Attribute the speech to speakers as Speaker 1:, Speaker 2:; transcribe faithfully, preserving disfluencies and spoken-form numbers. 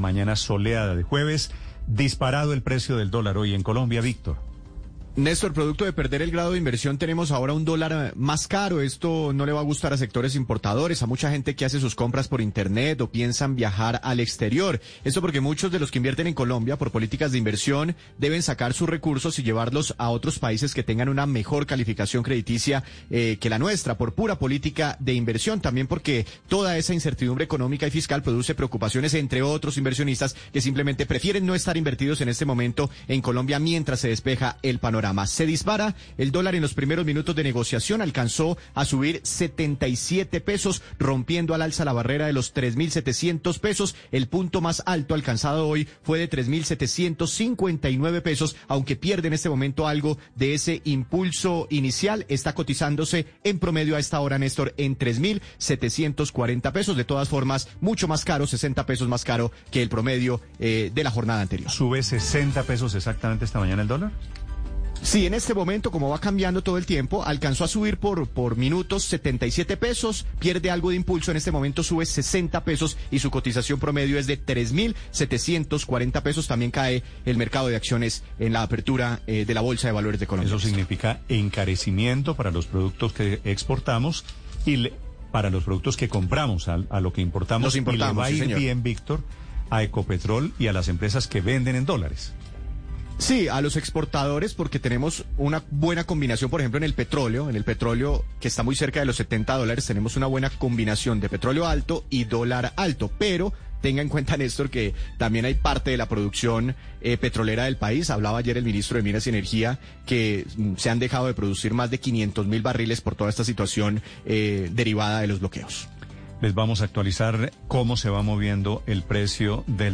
Speaker 1: mañana soleada de jueves. Disparado el precio del dólar hoy en Colombia, Víctor.
Speaker 2: Néstor, producto de perder el grado de inversión, tenemos ahora un dólar más caro. Esto no le va a gustar a sectores importadores, a mucha gente que hace sus compras por internet o piensan viajar al exterior. Esto porque muchos de los que invierten en Colombia por políticas de inversión deben sacar sus recursos y llevarlos a otros países que tengan una mejor calificación crediticia eh, que la nuestra, por pura política de inversión. También porque toda esa incertidumbre económica y fiscal produce preocupaciones entre otros inversionistas que simplemente prefieren no estar invertidos en este momento en Colombia mientras se despeja el panorama. Se dispara el dólar en los primeros minutos de negociación, alcanzó a subir setenta y siete pesos, rompiendo al alza la barrera de los tres mil setecientos pesos. El punto más alto alcanzado hoy fue de tres mil setecientos cincuenta y nueve pesos, aunque pierde en este momento algo de ese impulso inicial. Está cotizándose en promedio a esta hora, Néstor, en tres mil setecientos cuarenta pesos. De todas formas, mucho más caro, sesenta pesos más caro que el promedio eh, de la jornada anterior.
Speaker 1: ¿Sube sesenta pesos exactamente esta mañana el dólar?
Speaker 2: Sí, en este momento, como va cambiando todo el tiempo, alcanzó a subir por, por minutos setenta y siete pesos, pierde algo de impulso, en este momento sube sesenta pesos y su cotización promedio es de tres mil setecientos cuarenta pesos. También cae el mercado de acciones en la apertura eh, de la Bolsa de Valores de Colombia.
Speaker 1: Eso significa encarecimiento para los productos que exportamos y le, para los productos que compramos, a, a lo que importamos.
Speaker 2: Los importamos,
Speaker 1: y le va a ir
Speaker 2: sí, señor.
Speaker 1: bien, Víctor, a Ecopetrol y a las empresas que venden en dólares.
Speaker 2: Sí, a los exportadores, porque tenemos una buena combinación, por ejemplo, en el petróleo, en el petróleo que está muy cerca de los setenta dólares, tenemos una buena combinación de petróleo alto y dólar alto, pero tenga en cuenta, Néstor, que también hay parte de la producción eh, petrolera del país. Hablaba ayer el ministro de Minas y Energía que mm, se han dejado de producir más de quinientos mil barriles por toda esta situación eh, derivada de los bloqueos.
Speaker 1: Les vamos a actualizar cómo se va moviendo el precio del